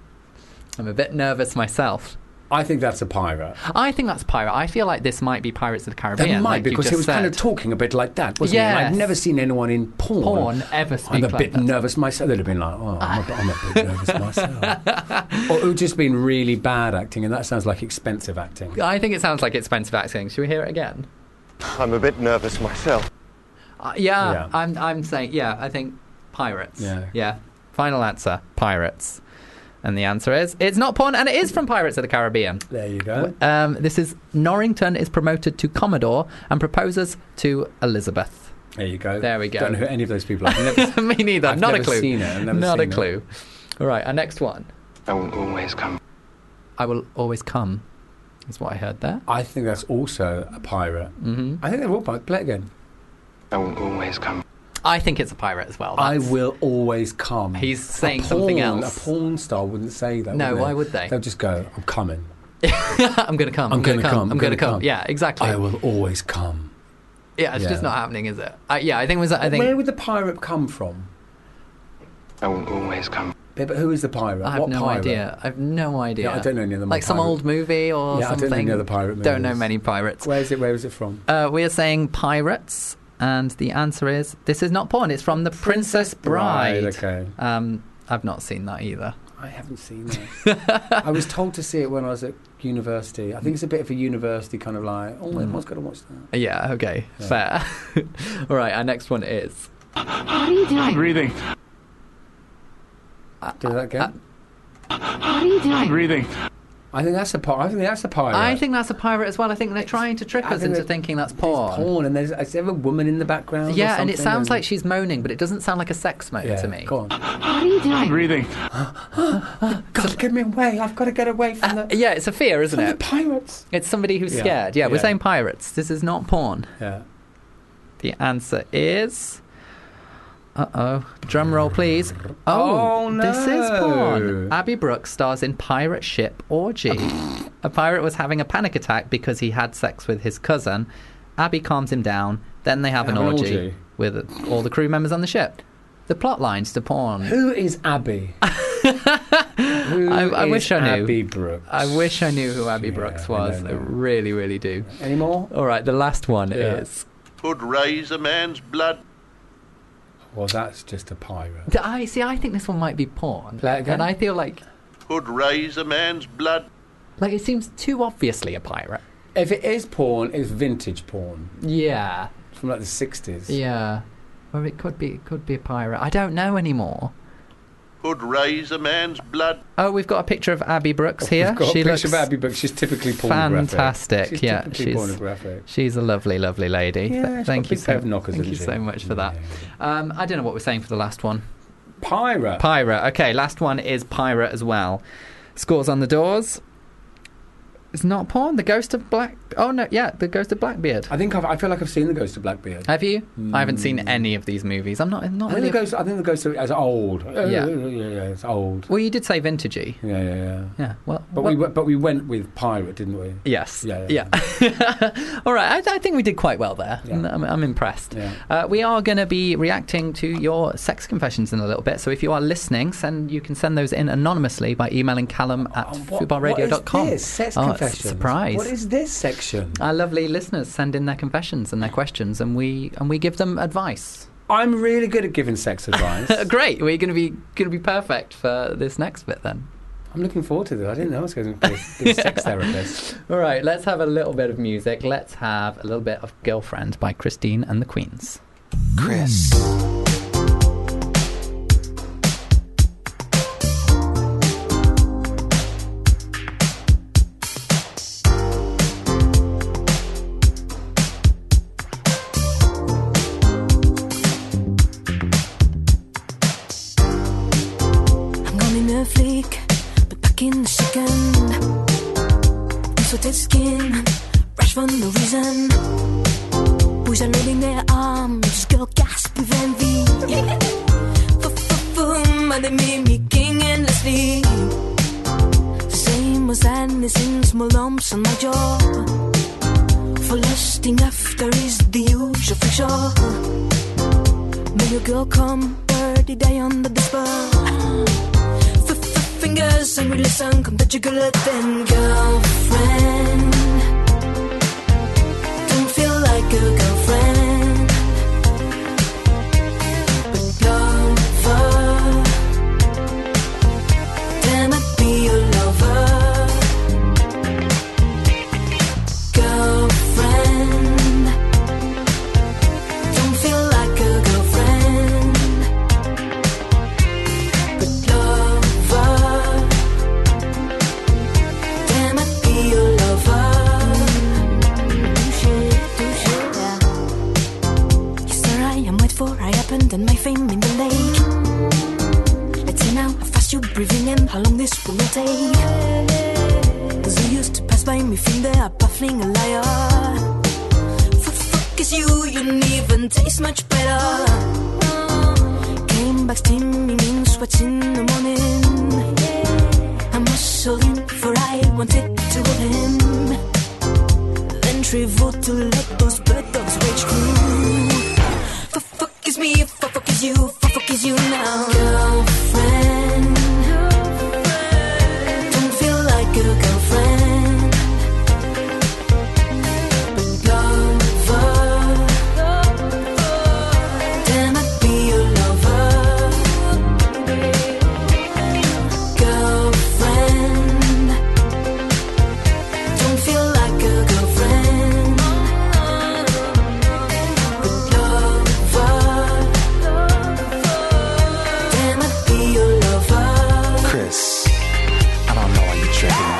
I think that's a pirate. I think that's pirate. I feel like this might be Pirates of the Caribbean. That might, like because he was kind of talking a bit like that, wasn't he? And I've never seen anyone in porn ever speak I'm a like bit that. nervous myself. They'd have been like, oh, I'm a bit nervous myself. Or it would just been really bad acting, and that sounds like expensive acting. I think it sounds like expensive acting. Should we hear it again? I'm a bit nervous myself. Yeah. I'm saying, I think pirates. Yeah. Final answer, pirates. And the answer is, it's not porn, and it is from Pirates of the Caribbean. There you go. This is, Norrington is promoted to Commodore and proposes to Elizabeth. There you go. There we go. Don't know who any of those people are. Never, Me neither. I've Not never a clue. seen it. I've never Not a seen it. clue. All right, our next one. I will always come. I will always come. Is what I heard there. I think that's also a pirate. Mm-hmm. I think they're all pirates. Play it again. I will always come. I think it's a pirate as well. I will always come. He's saying something else. A porn star wouldn't say that. No, would why would they? They'll just go, I'm coming. I'm going to come. I'm going to come. I'm going to come. Yeah, exactly. I will always come. Yeah, it's just not happening, is it? Yeah, I think it was. I think. Where would the pirate come from? I will always come. Yeah, but who is the pirate? I have what no pirate? idea. I have no idea. Yeah, I don't know any other Like some pirate. old movie or Yeah, something. I don't know any other pirate movies. Don't know many pirates. Where is it from? We are saying pirates, and the answer is this is not porn. It's from The Princess Bride. Okay. I've not seen that either. I haven't seen that. I was told to see it when I was at university. I think it's a bit of a university kind of like, everyone's got to watch that. Yeah, okay. Fair. All right, our next one is... What are you doing? Breathing. Do that again? What are you doing? Breathing. I think that's a pirate. I think that's a pirate as well. I think they're trying to trick us into thinking that's porn. It's porn, and is there a woman in the background? Yeah, or and it something? sounds like she's moaning, but it doesn't sound like a sex moan to me. Go on. What are you doing? Breathing. God, get me away! I've got to get away from the. Yeah, it's a fear, isn't The it? pirates. It's somebody who's Yeah. scared. Yeah, we're Yeah. saying pirates. This is not porn. Yeah. The answer is... Drum roll, please. Oh, no. This is porn. Abby Brooks stars in Pirate Ship Orgy. A pirate was having a panic attack because he had sex with his cousin. Abby calms him down. Then they have an orgy with all the crew members on the ship. The plot lines to porn. Who is Abby? I wish I knew. Abby Brooks. I wish I knew who Abby Brooks was. I really, really do. Any more? All right, the last one is... Could raise a man's blood. Well, that's just a pirate. I think this one might be porn. Play it again. And I feel like Could raise a man's blood. it seems too obviously a pirate. If it is porn, it's vintage porn Yeah. from like the 60s. Yeah. Or it could be a pirate. I don't know anymore. Could raise a man's blood. Oh, we've got a picture of Abby Brooks here. We've got She a picture looks of Abby Brooks. She's typically pornographic. fantastic. She's Yeah, typically pornographic. she's a lovely, lovely lady. Yeah, she's Thank got a you big pair of knockers, thank you hasn't she? so much for that. I don't know what we're saying for the last one. Pirate. Pirate. Okay, last one is pirate as well. Scores on the doors. It's not porn. The Ghost of Black... Oh, no, yeah, The Ghost of Blackbeard. I feel like I've seen The Ghost of Blackbeard. Have you? I haven't seen any of these movies. I'm not I think really... The Ghost is old. Yeah. Yeah, it's old. Well, you did say vintagey. Yeah. Yeah, well... But we went with pirate, didn't we? Yes. Yeah. All right, I think we did quite well there. Yeah. I'm impressed. Yeah. We are going to be reacting to your sex confessions in a little bit, so if you are listening, you can send those in anonymously by emailing callum@fubarradio.com. What is this? Sex It's a confessions? surprise. What is this section? Our lovely listeners send in their confessions and their questions, and we give them advice. I'm really good at giving sex advice. Great. We're going to be perfect for this next bit then. I'm looking forward to this. I didn't know I was going to be a sex therapist. All right, let's have a little bit of music. Let's have a little bit of Girlfriend by Christine and the Queens. Chris. In the second, insulted skin, rush for no reason. Boys are loading their arms, girl gasp with envy. And they mimicking endlessly. The same as sadness in small lumps on my jaw. For lusting after is the usual feature. May your girl come, birdie die under the spell. Fingers and we listen, come touch your girl then girlfriend. Don't feel like a girlfriend, but lover. Damn it, be your lover. Girlfriend. Don't feel like a girlfriend, but lover. Damn it, be your lover. liar, baffling a liar. Fuck is you don't even taste much better. Came back steaming in sweats in the morning. I muscled in for I wanted to hold him. Then traveled to let those bird dogs rage through. Fuck is me, fuck is you, fuck is you now. Girlfriend, don't feel like a girlfriend, but lover, damn I'd be your lover. Girlfriend, don't feel like a girlfriend, but lover, damn I'd be your lover. Chris, I don't know why you're tripping.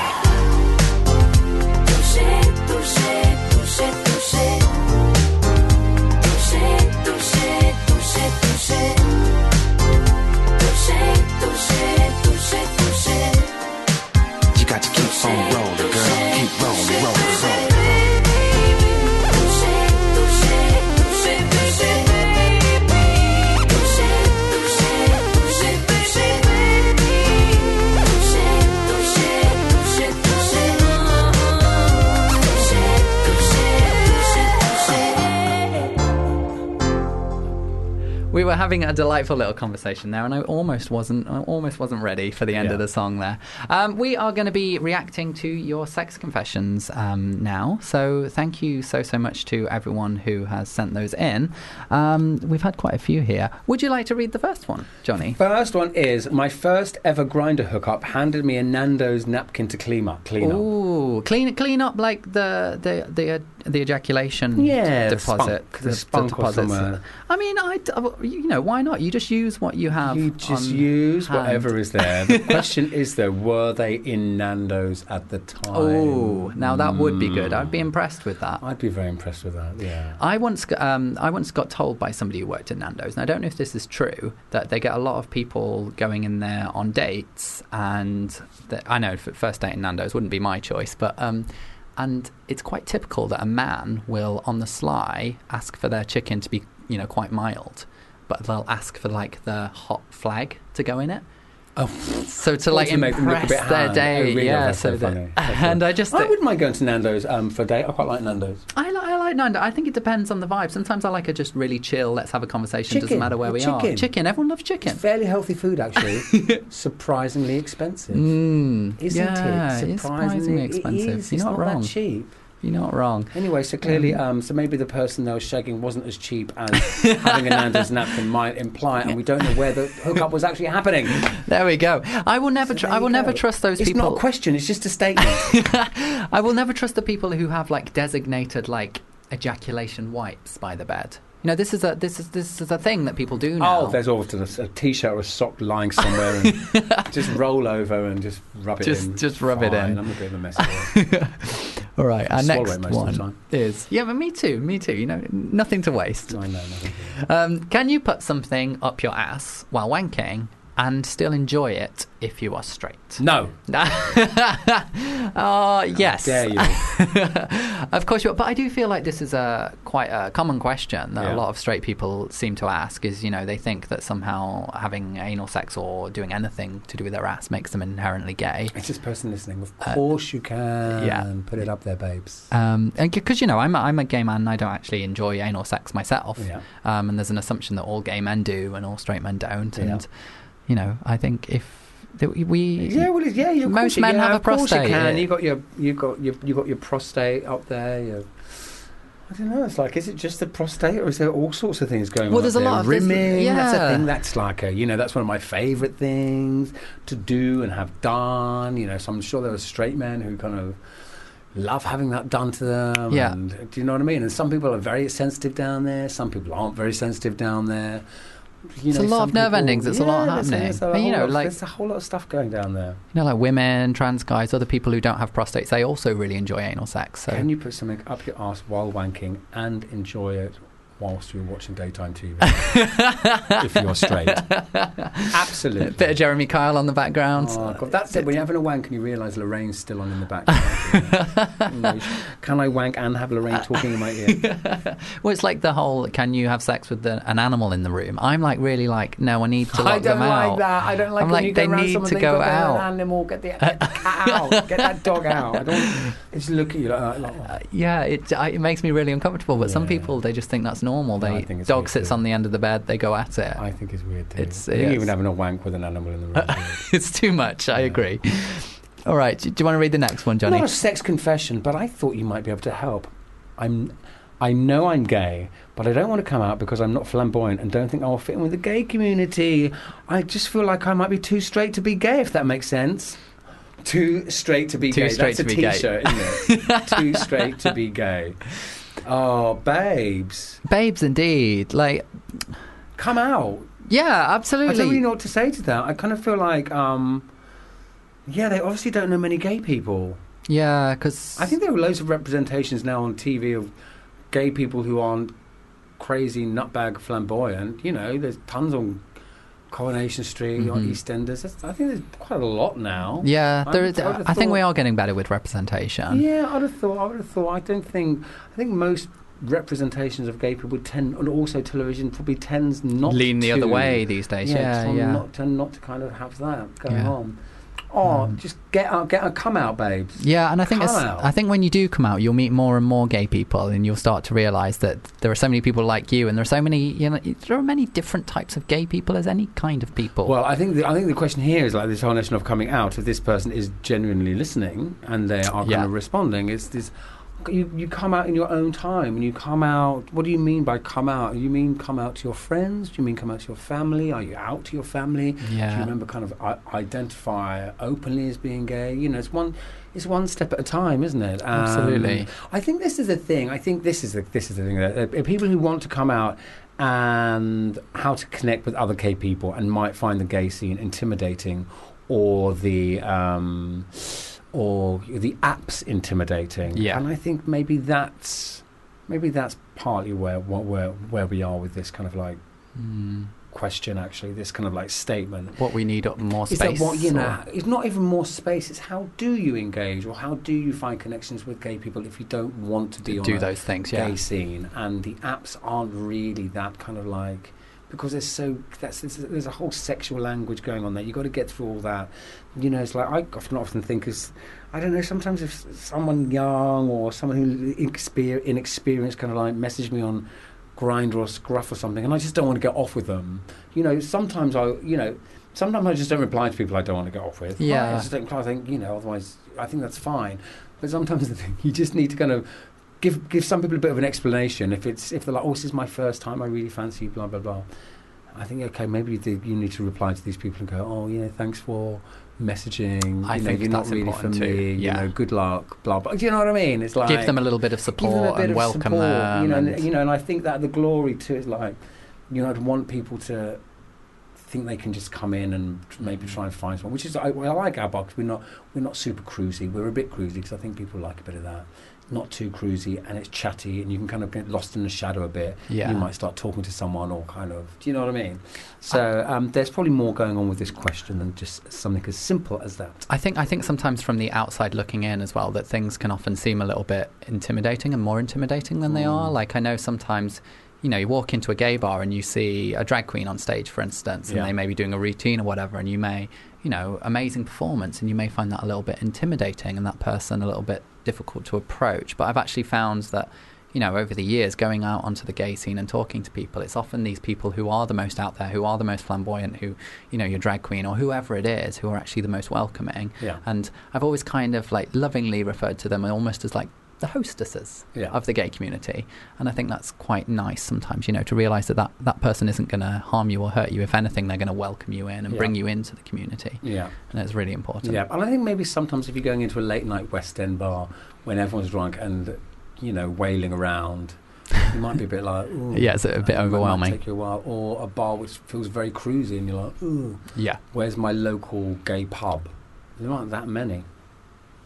Touché, touché, touché, touché. Touché, touché, touché, touché. Touché, touché, touché, touché. You got to keep on rolling, girl. Keep rolling, rolling, rolling. Touché, touché, touché, touché. Touché, touché, touché, touché. Touché, touché, touché, touché. Touché, touché, touché, touché. We were having a delightful little conversation there, and I almost wasn't ready for the end of the song there. We are going to be reacting to your sex confessions now, so thank you so much to everyone who has sent those in. We've had quite a few here. Would you like to read the first one, Johnny? First one is, my first ever grinder hookup handed me a Nando's napkin to clean up. Ooh, clean up like the ejaculation deposit. The spunk or somewhere. I mean, why not? You just use what you have. You just on use hand. whatever is there. The question is, though, were they in Nando's at the time? Oh, now that would be good. I'd be impressed with that. I'd be very impressed with that, yeah. I once got told by somebody who worked at Nando's, and I don't know if this is true, that they get a lot of people going in there on dates, and I know first date in Nando's wouldn't be my choice, but and it's quite typical that a man will, on the sly, ask for their chicken to be, quite mild, but they'll ask for like the hot flag to go in it. Oh, so to like make them look a impress bit their hard. date, Oh, really? yeah. That's So funny. and I wouldn't mind going to Nando's for a date. I quite like Nando's. I like Nando's. I think it depends on the vibe. Sometimes I like a just really chill. Let's have a conversation. Chicken. Doesn't matter where we are. Chicken. Everyone loves chicken. It's fairly healthy food, actually. Surprisingly expensive. Isn't it? Surprisingly expensive. It's You're not wrong. that cheap. You're not wrong. Anyway, so clearly, so maybe the person they were shagging wasn't as cheap as having a Nando's napkin might imply, and we don't know where the hookup was actually happening. There we go. I will never. I will never trust those people. It's not a question. It's just a statement. I will never trust the people who have like designated like ejaculation wipes by the bed. This is a thing that people do now. Oh, there's often a T-shirt or a sock lying somewhere, and just roll over and just rub it in. Just rub it in. I'm a bit of a mess. All right, our Swallow next it most of the one time. is but me too. Nothing to waste. I know. Nothing. Can you put something up your ass while wanking and still enjoy it if you are straight? No. Yes. How dare you? Of course you are. But I do feel like this is quite a common question that a lot of straight people seem to ask is, they think that somehow having anal sex or doing anything to do with their ass makes them inherently gay. It's this person listening. Of course you can. Put it up there, babes. Because, I'm a gay man and I don't actually enjoy anal sex myself. Yeah. And there's an assumption that all gay men do and all straight men don't. And, I think if most men have a prostate. You got your prostate up there. I don't know. It's like, is it just the prostate, or is there all sorts of things going on? Well, there's a lot of rimming. Yeah. That's a thing. That's like that's one of my favourite things to do and have done. So I'm sure there are straight men who kind of love having that done to them. Yeah. And, do you know what I mean? And some people are very sensitive down there. Some people aren't very sensitive down there. It's a lot of nerve endings. It's a lot happening. There's a whole lot of stuff going down there. Like women, trans guys, other people who don't have prostates, they also really enjoy anal sex. So can you put something up your arse while wanking and enjoy it whilst you're watching daytime TV. If you're straight. Absolutely. Bit of Jeremy Kyle on the background. Oh, God, that's it. When you're having a wank and you realise Lorraine's still on in the background. Can I wank and have Lorraine talking in my ear? Well, it's like the whole, can you have sex with an animal in the room? I'm like, really like, no, I need to lock them out. I don't like that. I don't like I'm when like, you go they around need someone, to they go got out. An animal, get the cat out. Get that dog out. I don't just look at you like yeah, it makes me really uncomfortable, but some people, they just think that's normal. I think it's Dog weird sits too. on the end of the bed, they go at it. I think it's weird too. It's even having a wank with an animal in the room. It's too much, I agree. All right, do you want to read the next one, Johnny? Not a sex confession, but I thought you might be able to help. I know I'm gay, but I don't want to come out because I'm not flamboyant and don't think I'll fit in with the gay community. I just feel like I might be too straight to be gay, if that makes sense. Too straight to be Too gay. straight That's to a be gay. T-shirt, isn't it? Too straight to be gay. Oh, babes. Babes, indeed. Like, come out. Yeah, absolutely. I don't really know what to say to that. I kind of feel like, yeah, they obviously don't know many gay people. Yeah, because I think there are loads of representations now on TV of gay people who aren't crazy nutbag flamboyant. You know, there's tons on Coronation Street, on EastEnders. I think there's quite a lot now. Yeah, I think we are getting better with representation. Yeah, I would have thought. I think most representations of gay people tend, and also television probably tends not lean the to, other way these days. Yeah. Not to kind of have that going on. Oh, just get out, come out, babes. Yeah, and I think Come out. I think when you do come out, you'll meet more and more gay people, and you'll start to realise that there are so many people like you, and there are so many, there are many different types of gay people as any kind of people. Well, I think the question here is like this whole notion of coming out. If this person is genuinely listening and they are kind of responding, it's this. You come out in your own time, and you come out. What do you mean by come out? You mean come out to your friends? Do you mean come out to your family? Are you out to your family? Yeah. Do you remember kind of identify openly as being gay? You know, it's one step at a time, isn't it? Absolutely. I think this is the thing. I think this is the thing that people who want to come out and how to connect with other gay people and might find the gay scene intimidating, or the apps intimidating. Yeah. And I think maybe that's partly where we are with this kind of like question, actually, this kind of like statement. What we need more Is space. that what, it's not even more space, it's how do you engage, or how do you find connections with gay people if you don't want to be on a those things, gay scene? And the apps aren't really that kind of like, because there's a whole sexual language going on there. You've got to get through all that. You know, it's like I often think I don't know, sometimes if someone young or someone who inexperienced kind of like message me on Grindr or Scruff or something, and I just don't want to get off with them. You know, sometimes I just don't reply to people I don't want to get off with. Yeah. I just don't. I think, otherwise I think that's fine. But sometimes you just need to kind of give some people a bit of an explanation. If they're like, oh, this is my first time, I really fancy you, blah blah blah. I think, okay, maybe you need to reply to these people and go, oh yeah, thanks for messaging. I think you're not that's really for important me. too. Yeah. Good luck, blah blah. Do you know what I mean? It's like give them a little bit of support and welcome them. And I think that the glory too is like, I'd want people to think they can just come in and maybe try and find someone, which is I like our box. We're not super cruisy. We're a bit cruisy because I think people like a bit of that. Not too cruisy, and it's chatty, and you can kind of get lost in the shadow a bit. Yeah. You might start talking to someone, or kind of, do you know what I mean? So there's probably more going on with this question than just something as simple as that. I think sometimes from the outside looking in as well, that things can often seem a little bit intimidating and more intimidating than they are. Like, I know sometimes, you walk into a gay bar and you see a drag queen on stage, for instance, and they may be doing a routine or whatever, and you may, amazing performance, and you may find that a little bit intimidating and that person a little bit difficult to approach. But I've actually found that, over the years, going out onto the gay scene and talking to people, it's often these people who are the most out there, who are the most flamboyant, who, your drag queen or whoever it is, who are actually the most welcoming. Yeah. And I've always kind of like lovingly referred to them almost as like the hostesses of the gay community. And I think that's quite nice sometimes, to realise that person isn't going to harm you or hurt you. If anything, they're going to welcome you in and bring you into the community. Yeah. And it's really important. Yeah. And I think maybe sometimes if you're going into a late night West End bar when everyone's drunk and, wailing around, you might be a bit like, ooh. Yeah, it's a bit overwhelming. It might take you a while. Or a bar which feels very cruisy and you're like, ooh. Yeah. Where's my local gay pub? There aren't that many.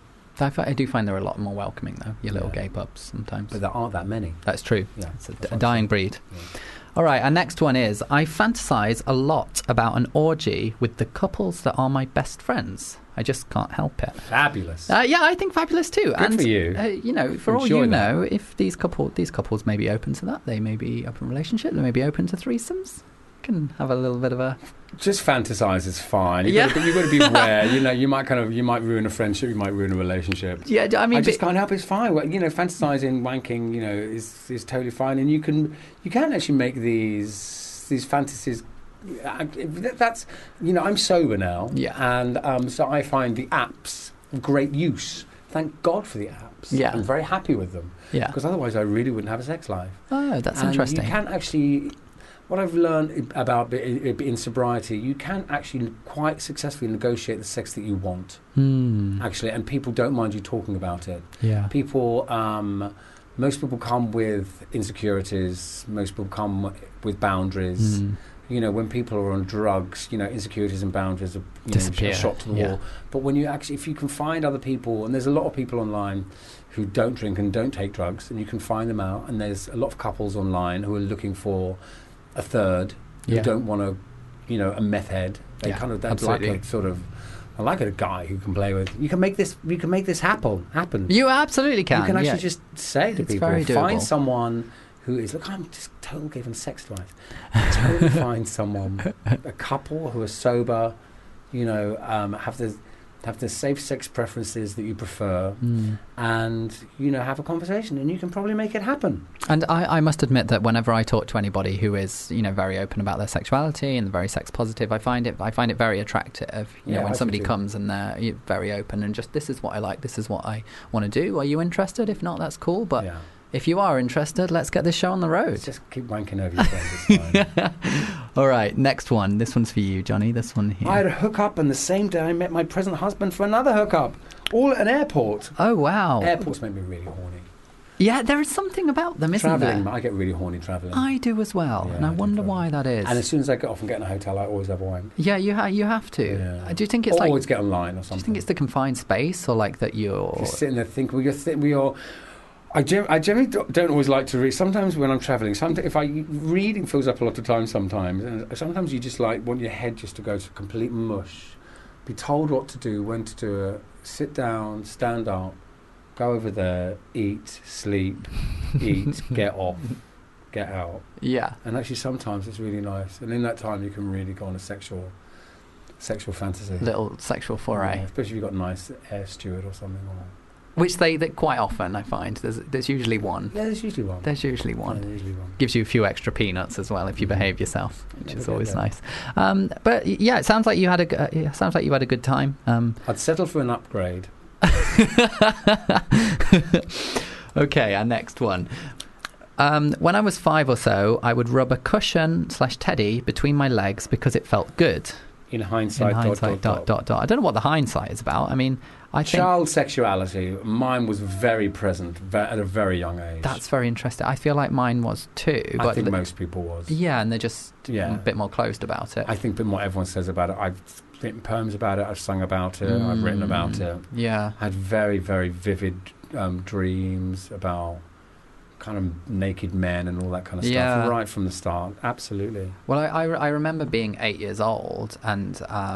I do find they're a lot more welcoming, though, your little gay pubs sometimes. But there aren't that many. That's true. Yeah, It's a that's what dying I'm breed. saying. Yeah. All right, our next one is, I fantasize a lot about an orgy with the couples that are my best friends. I just can't help it. Fabulous. Yeah, I think fabulous too. Good for you. You know, for all Enjoy you that. know, if these couples may be open to that, they may be open relationship, they may be open to threesomes. Can have a little bit of a... Just fantasize is fine. Yeah. You've got to be aware. You know, you might ruin a friendship, you might ruin a relationship. Yeah, I mean... I just can't help it. It's fine. Well, you know, fantasizing, wanking, you know, is totally fine. And you can actually make these fantasies. That's, you know, I'm sober now. Yeah. And so I find the apps of great use. Thank God for the apps. Yeah. I'm very happy with them. Yeah. Because otherwise I really wouldn't have a sex life. Oh, that's And interesting. you can actually... What I've learned about in sobriety, you can actually quite successfully negotiate the sex that you want, actually, and people don't mind you talking about it. Yeah. People, most people come with insecurities. Most people come with boundaries. You know, when people are on drugs, you know, insecurities and boundaries are Disappear. a shot to the wall. But when you actually, if you can find other people, and there's a lot of people online who don't drink and don't take drugs, and you can find them out, and there's a lot of couples online who are looking for a third, who don't want a meth head. They kind of that's like a sort of, I like a guy who can play with. You can make this happen. You absolutely can. You can actually just say to It's people, very doable. find someone who is, look, I'm just totally giving sex life. Totally find someone, a couple who are sober, you know, have the safe sex preferences that you prefer, and, you know, have a conversation, and you can probably make it happen. And I must admit that whenever I talk to anybody who is, you know, very open about their sexuality and very sex positive, I find it very attractive. You know, when I do somebody too. comes and they're very open and just, this is what I like, this is what I want to do. Are you interested? If not, that's cool. But if you are interested, let's get this show on the road. Let's just keep wanking over your friends. It's fine. All right, next one. This one's for you, Johnny. This one here. I had a hookup, and the same day I met my present husband for another hookup, all at an airport. Oh, wow. Airports make me really horny. Yeah, there is something about them, isn't Travelling, there? I get really horny travelling. I do as well, Yeah, and I I do wonder travel. why that is. And as soon as I get off and get in a hotel, I always have a wank. Yeah, you have to. Yeah. Do you think it's or like... always get online or Do something. you think it's the confined space, or like that you're... Just sitting there thinking, I generally don't always like to read. Sometimes when I'm travelling, reading fills up a lot of time sometimes. And sometimes you just like want your head just to go to complete mush. Be told what to do, when to do it, sit down, stand up, go over there, eat, sleep, eat, get off, get out. Yeah. And actually sometimes it's really nice. And in that time you can really go on a sexual fantasy. Little sexual foray. Yeah, especially if you've got a nice air steward or something. Which that quite often I find there's usually one. Yeah, there's usually one. There's usually one. Yeah, there's usually one. Gives you a few extra peanuts as well if you behave yourself, which Never is get always there. nice. But yeah, it sounds like you had a good time. I'd settle for an upgrade. Okay, our next one. When I was 5 or so, I would rub a cushion/teddy between my legs because it felt good. In hindsight, dot. I don't know what the hindsight is about. I mean, I think child sexuality, mine was very present at a very young age. that's very interesting. I feel like mine was too. I But think most people was. yeah, and they're just Yeah. a bit more closed about it. I think from what everyone says about it, I've written poems about it, I've sung about it, I've written about it. Yeah. I had very, very vivid dreams about kind of naked men and all that kind of stuff Yeah. right from the start. Absolutely. Well, I remember being 8 years old and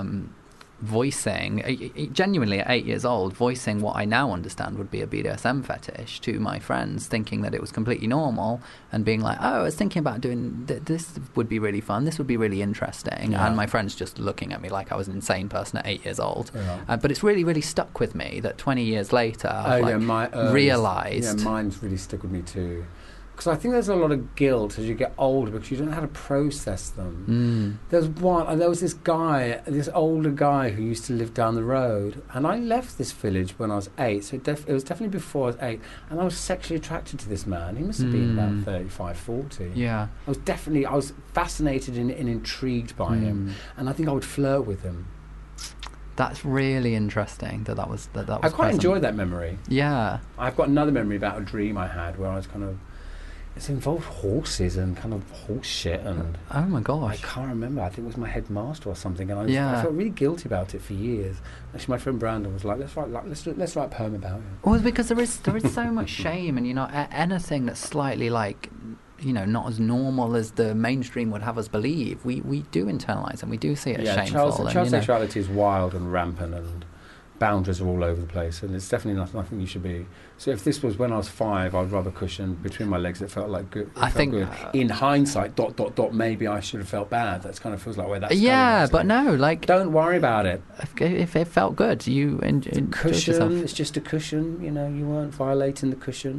voicing, genuinely at 8 years old, voicing what I now understand would be a BDSM fetish to my friends, thinking that it was completely normal and being like, oh, I was thinking about doing this would be really fun, this would be really interesting. Yeah. And my friends just looking at me like I was an insane person at 8 years old. Yeah. But it's really, really stuck with me that 20 years later I've realised. Yeah, mine's really stuck with me too. Because I think there's a lot of guilt as you get older because you don't know how to process them. There was this guy, this older guy who used to live down the road, and I left this village when I was 8, so it was definitely before I was 8, and I was sexually attracted to this man. He must have been about 35, 40. Yeah. I was fascinated and intrigued by him, and I think I would flirt with him. That's really interesting that was I quite present. enjoyed that memory. Yeah. I've got another memory about a dream I had where I was kind of It's involved horses and kind of horse shit, and Oh my I gosh. can't remember. I think it was my headmaster or something, and I felt really guilty about it for years. Actually, my friend Brandon was like, "Let's write a poem about it." Well, it's because there is so much shame, and anything that's slightly like, not as normal as the mainstream would have us believe, we do internalise and we do see it as shameful. Child sexuality is wild and rampant, and boundaries are all over the place, and it's definitely nothing you should be. So if this was when I was 5, I'd rather cushion between my legs. It felt like good. I think good. In hindsight, ... maybe I should have felt bad. That kind of feels like where that's but no, like, don't worry about it. If it felt good, you enjoyed yourself. It's just a cushion. You weren't violating the cushion.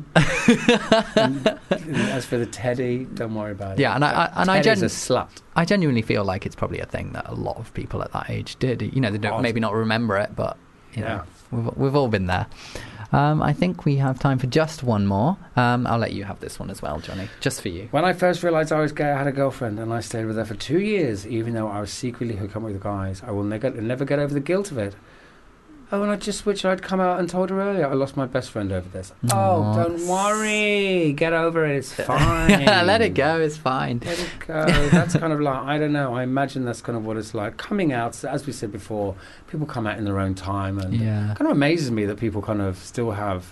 As for the teddy, don't worry about it. Yeah, and Teddy's a slut. I genuinely feel like it's probably a thing that a lot of people at that age did. They don't maybe not remember it, but we've all been there. I think we have time for just one more. I'll let you have this one as well, Johnny, just for you. When I first realised I was gay, I had a girlfriend, and I stayed with her for 2 years, even though I was secretly hooking up with guys. I will never get over the guilt of it. Oh, and I just wish I'd come out and told her earlier. I lost my best friend over this. Oh, don't worry. Get over it. It's fine. Let it go. It's fine. Let it go. That's kind of like, I don't know. I imagine that's kind of what it's like. Coming out, as we said before, people come out in their own time. And it kind of amazes me that people kind of still have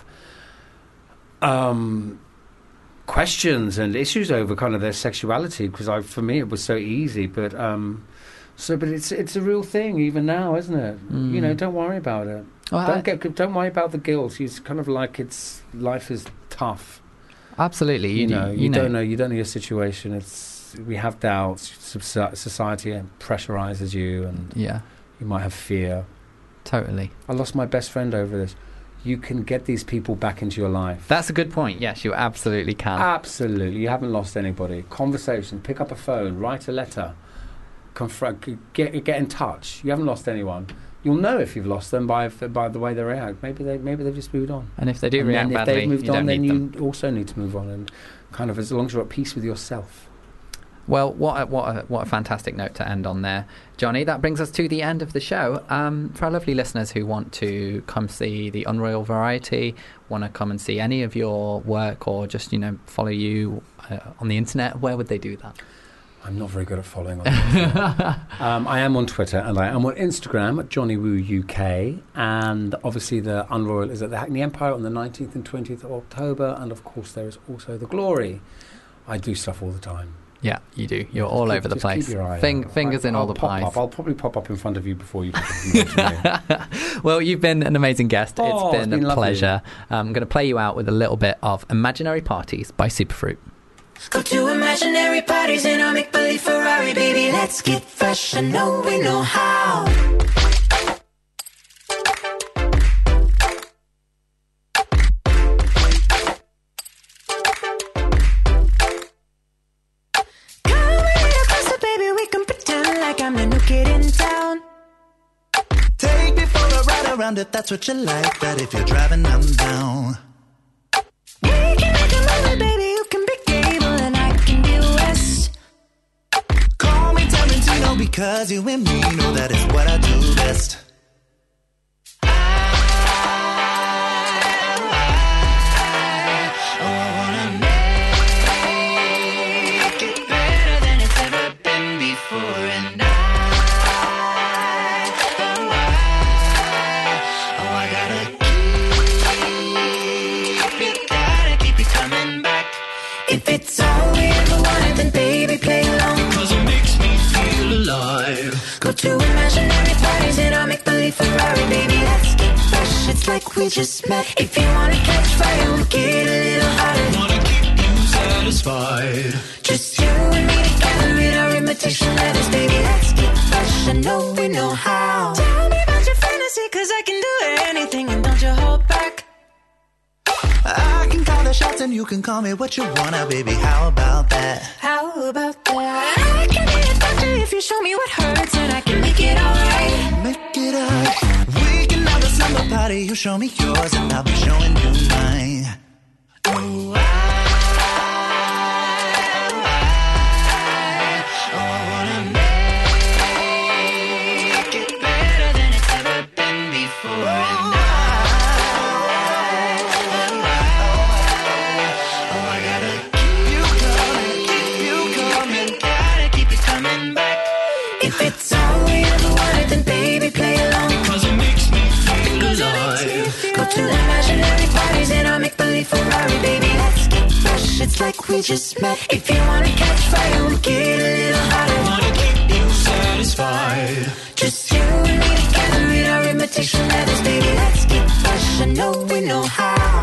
questions and issues over kind of their sexuality. Because for me, it was so easy. But it's a real thing even now, isn't it? Don't worry about it. Well, don't worry about the guilt. It's kind of like life is tough. Absolutely. You don't know your situation. We have doubts. Society pressurizes you, and you might have fear. Totally. I lost my best friend over this. You can get these people back into your life. That's a good point. Yes, you absolutely can. Absolutely. You haven't lost anybody. Conversation. Pick up a phone. Write a letter. Get in touch. You haven't lost anyone. You'll know if you've lost them by the way they react. Maybe they've just moved on. And if they do react badly, if they've moved you don't on, then need you them. also need to move on, and kind of as long as you're at peace with yourself. Well, what a fantastic note to end on there, Johnny. That brings us to the end of the show. For our lovely listeners who want to come see the Unroyal Variety, want to come and see any of your work, or just follow you on the internet, where would they do that? I'm not very good at following on Twitter. I am on Twitter, and I am on Instagram at Johnny Woo UK, and obviously the Unroyal is at the Hackney Empire on the 19th and 20th of October, and of course there is also the Glory. I do stuff all the time. Yeah, you do. You're all over the place. Keep your eye Fingers in all the pies. I'll probably pop up in front of you before you mention me. Well, you've been an amazing guest. It's been a pleasure. Lovely. I'm going to play you out with a little bit of Imaginary Parties by Superfruit. Go to imaginary parties in our make-believe Ferrari, baby, let's get fresh. I know we know how. Come a little closer, baby, we can pretend like I'm the new kid in town. Take me for a ride around if that's what you like, but if you're driving, I'm down. We can make a movie, baby. Because you and me know that is what I do best. I wanna make it better than it's ever been before. And I gotta keep it coming back. If it's all we ever wanted, then baby, play along. 'Cause it makes me feel alive. Go to imaginary parties in our make-believe Ferrari, baby, let's get fresh. It's like we just met. If you wanna catch fire, we'll get a little hotter. Wanna keep you satisfied. Just you and me together in our imitation letters, baby, let's get fresh. I know we know how. Tell me about your fantasy, 'cause I can do anything, and don't you hold back. I can call the shots and you can call me what you wanna, baby. How about that? How about that? I can be a doctor if you show me what hurts, and I can make it alright. Make it up. We can have a summer party. You show me yours and I'll be showing you mine. Oh, I wanna make it better than it's ever been before. And dance like we just met. If you wanna catch fire, we'll get a little hotter. Wanna keep you satisfied. Just you and me together in our imitation leathers, baby. Let's get fresh. I know we know how.